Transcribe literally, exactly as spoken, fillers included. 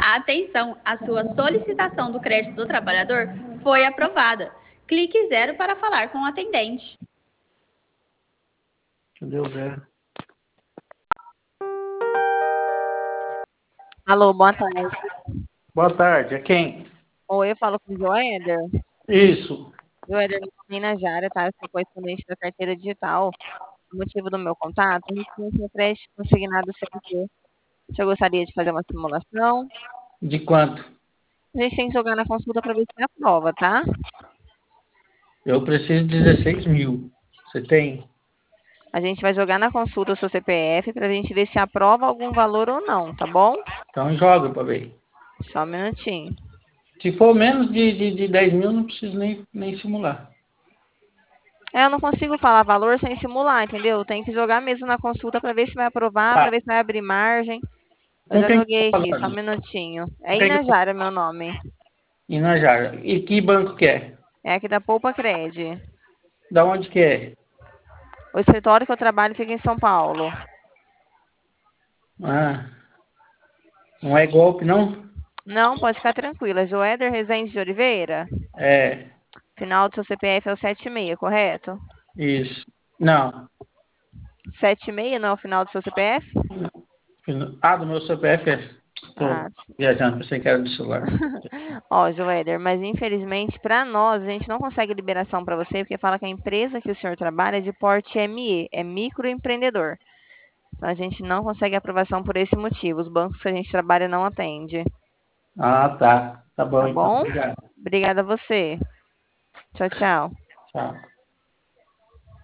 Atenção, a sua solicitação do crédito do trabalhador foi aprovada. Clique zero para falar com o atendente. Cadê o zero? Alô, boa tarde. Boa tarde, é quem? Oi, eu falo com o Joéder. Isso. Joéder, meu nome é Najara, tá? Eu sou correspondente da carteira digital. O motivo do meu contato, a gente tem um empréstimo consignado C L T. O senhor gostaria de fazer uma simulação? De quanto? A gente tem que jogar na consulta para ver se aprova, tá? Eu preciso de dezesseis mil. Você tem? A gente vai jogar na consulta o seu C P F para a gente ver se aprova algum valor ou não, tá bom? Então joga para ver. Só um minutinho. Se for menos de, de, de dez mil, não preciso nem, nem simular. É, eu não consigo falar valor sem simular, entendeu? Tem que jogar mesmo na consulta para ver se vai aprovar, Tá. para ver se vai abrir margem. Eu Com já quem que joguei eu tô aqui, só um falando? minutinho. Com É quem que eu tô... Inajara meu nome. Inajara. E que banco que é? É aqui da Poupa Cred. Da onde que é? O escritório que eu trabalho fica em São Paulo. Ah, não é golpe, não? Não, pode ficar tranquila. Joéder Rezende de Oliveira. É, Final do seu C P F é o setenta e seis, correto? isso. Não. setenta e seis não é o final do seu C P F? Ah, do meu C P F é... Tô Ah, viajando, pensei que era do celular. ó, Joéder, mas infelizmente para nós a gente não consegue liberação para você porque fala que a empresa que o senhor trabalha é de porte M E, é microempreendedor. Então a gente não consegue aprovação por esse motivo. Os bancos que a gente trabalha não atende, Ah, tá. Tá bom, tá então. bom? Obrigado. Obrigada a você. Tchau, tchau. Tchau.